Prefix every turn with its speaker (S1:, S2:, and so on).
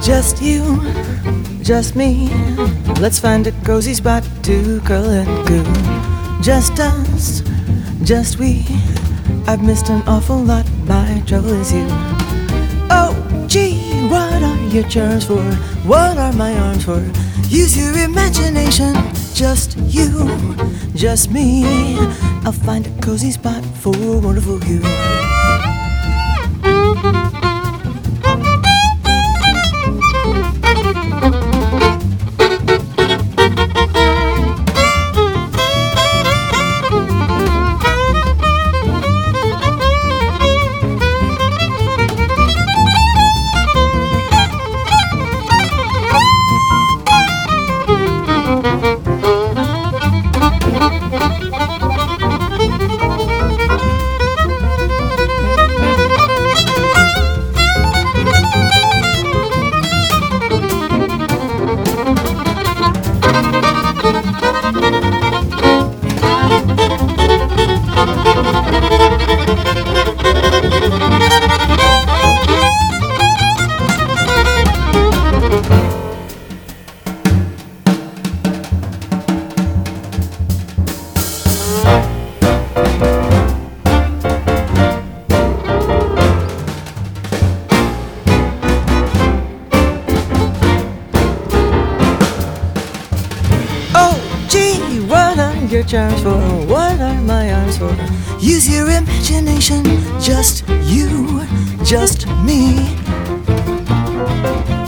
S1: Just you, just me. Let's find a cozy spot to curl and goo. Just us, just we. I've missed an awful lot. My trouble is you. Oh, gee, what are your charms for? What are my arms for? Use your imagination. Just you, just me. I'll find a cozy spot for wonderful you. Your charms for? What are my arms for? Use your imagination. Just you, just me.